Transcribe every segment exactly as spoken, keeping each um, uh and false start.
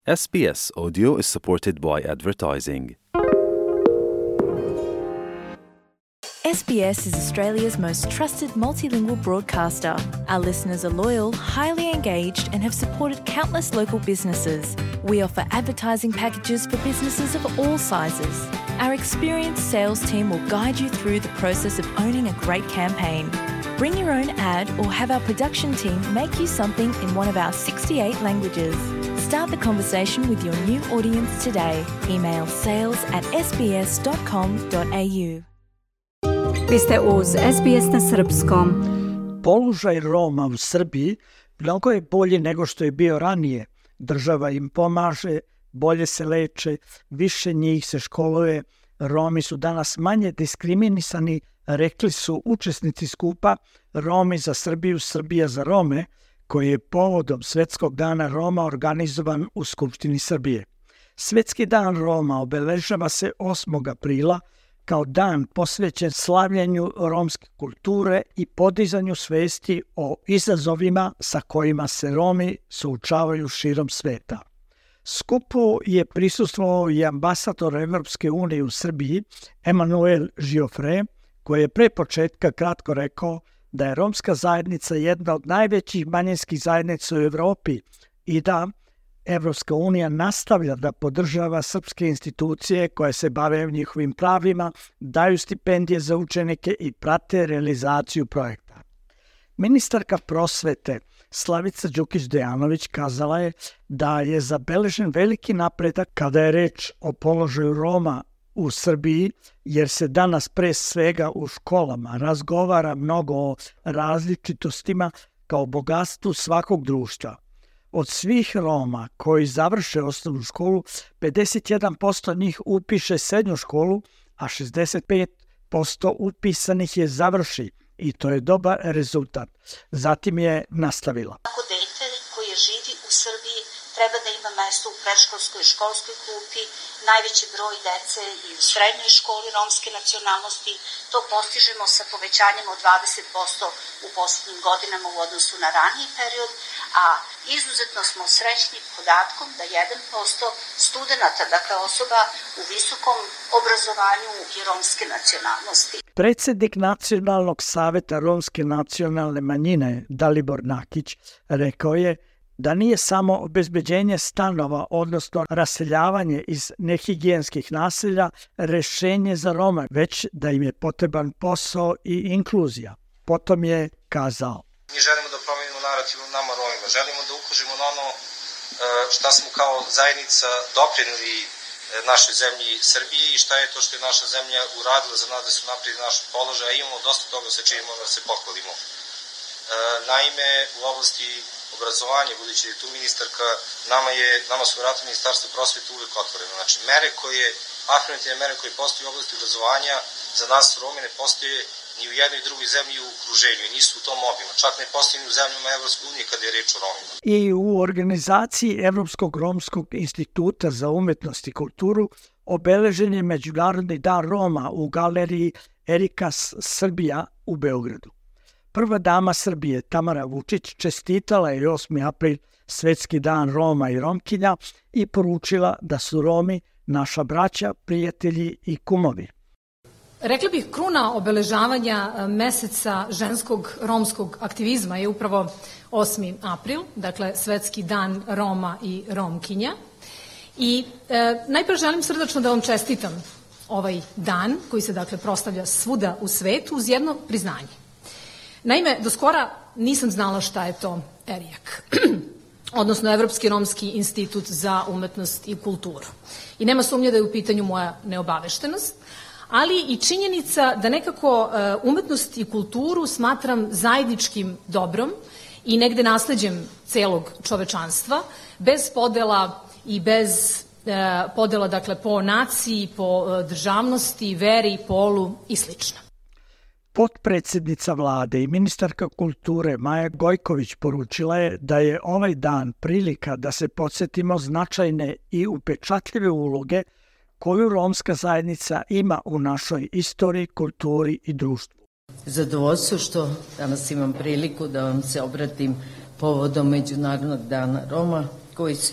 S B S Audio is supported by advertising. S B S is Australia's most trusted multilingual broadcaster. Our listeners are loyal, highly engaged, and have supported countless local businesses. We offer advertising packages for businesses of all sizes. Our experienced sales team will guide you through the process of owning a great campaign. Bring your own ad or have our production team make you something in one of our sixty-eight languages. Start the conversation with your new audience today. Email sales at s b s dot com dot a u. Vi ste uz S B S na srpskom. Položaj Roma u Srbiji mnogo je bolji nego što je bio ranije. Država im pomaže, bolje se leče, više njih se školuje. Romi su danas manje diskriminisani, rekli su učesnici skupa Romi za Srbiju, Srbija za Rome, koji je povodom Svetskog dana Roma organizovan u Skupštini Srbije. Svetski dan Roma obeležava se osmog aprila kao dan posvećen slavljenju romske kulture i podizanju svesti o izazovima sa kojima se Romi suočavaju širom sveta. Skupu je prisustvovao i ambasador Evropske unije u Srbiji, Emanuel Giofre, koji je pre početka kratko rekao da je romska zajednica jedna od najvećih manjinskih zajednica u Evropi i da Evropska unija nastavlja da podržava srpske institucije koje se bave njihovim pravima, daju stipendije za učenike i prate realizaciju projekta. Ministarka prosvete Slavica Đukić Dejanović kazala je da je zabeležen veliki napredak kada je reč o položaju Roma u Srbiji, jer se danas pre svega u školama razgovara mnogo o različitostima kao bogatstvu svakog društva. Od svih Roma koji završe osnovnu školu, pedeset jedan posto njih upiše srednju školu, a šezdeset pet posto upisanih je završi i to je dobar rezultat. Zatim je nastavila. Ako dete koje živi u Srbiji treba da ima mesto u predškolskoj i školskoj klupi, najveći broj dece i u srednjoj školi romske nacionalnosti, to postižemo sa povećanjem od dvadeset posto u poslednjim godinama u odnosu na raniji period, a izuzetno smo srećni podatkom da jedan posto studenta, dakle osoba u visokom obrazovanju je romske nacionalnosti. Predsednik Nacionalnog saveta romske nacionalne manjine Dalibor Nakić rekao je da nije samo obezbeđenje stanova, odnosno raseljavanje iz nehigijenskih naselja, rešenje za Roma, već da im je potreban posao i inkluzija. Potom je kazao: Mi želimo da promenimo narativ u nama Romima, želimo da ukažemo na ono šta smo kao zajednica doprineli našoj zemlji Srbiji i šta je to što je naša zemlja uradila za nas da se napredi naš položaj, a imamo dosta toga sa čim možemo da se pohvalimo. Naime, u oblasti obrazovanja, budući da je tu ministarka, nama, je, nama su vrata Ministarstva prosvete uvek otvoreno. Znači, mere koje, afirmativne mere koje postoje u oblasti obrazovanja, za nas Romi ne postoje ni u jednoj drugoj zemlji u okruženju i nisu u tom obimu. Čak ne postoje ni u zemljama Evropske unije kada je reč o Romima. I u organizaciji Evropskog romskog instituta za umetnost i kulturu obeležen je Međunarodni dan Roma u galeriji Erikas Srbija u Beogradu. Prva dama Srbije, Tamara Vučić, čestitala je osmi april Svetski dan Roma i Romkinja i poručila da su Romi naša braća, prijatelji i kumovi. Rekla bih, kruna obeležavanja meseca ženskog romskog aktivizma je upravo osmi april, dakle Svetski dan Roma i Romkinja. I e, najpre želim srdačno da vam čestitam ovaj dan koji se dakle proslavlja svuda u svetu uz jedno priznanje. Naime, do skora nisam znala šta je to ERIAK, odnosno Evropski romski institut za umetnost i kulturu. I nema sumnje da je u pitanju moja neobaveštenost, ali i činjenica da nekako umetnost i kulturu smatram zajedničkim dobrom i negde nasleđem celog čovečanstva, bez podela i bez podela dakle po naciji, po državnosti, veri, polu i slično. Potpredsednica vlade i ministarka kulture Maja Gojković poručila je da je ovaj dan prilika da se podsjetimo značajne i upečatljive uloge koju romska zajednica ima u našoj istoriji, kulturi i društvu. Zadovoljstvo što danas imam priliku da vam se obratim povodom Međunarodnog dana Roma, koji se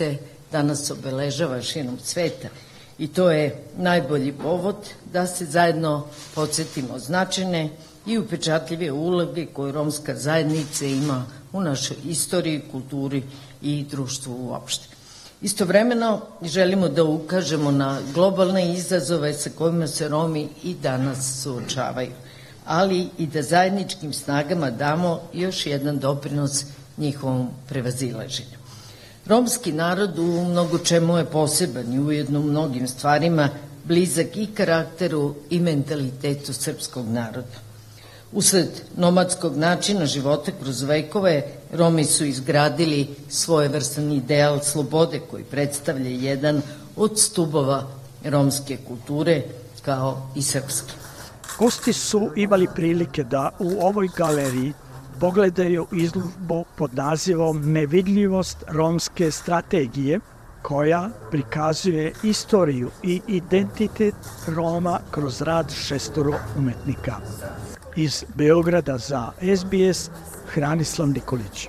danas obeležava širom sveta i to je najbolji povod da se zajedno podsjetimo značajne i upečatljive uloge koje romska zajednica ima u našoj istoriji, kulturi i društvu uopšte. Istovremeno želimo da ukažemo na globalne izazove sa kojima se Romi i danas suočavaju, ali i da zajedničkim snagama damo još jedan doprinos njihovom prevazilaženju. Romski narod u mnogo čemu je poseban i ujedno u mnogim stvarima blizak i karakteru i mentalitetu srpskog naroda. Usled nomadskog načina života kroz vekove, Romi su izgradili svojevrstan ideal slobode koji predstavlja jedan od stubova romske kulture kao i srpske. Gosti su imali prilike da u ovoj galeriji pogledaju izložbu pod nazivom Nevidljivost romske strategije, koja prikazuje istoriju i identitet Roma kroz rad šestoro umetnika. Iz Beograda za S B S, Hranislav Nikolić.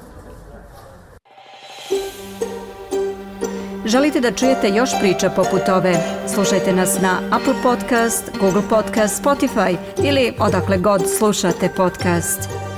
Želite da čujete još priča poput ove? Slušajte nas na Apple Podcast, Google Podcast, Spotify ili odakle god slušate podcast.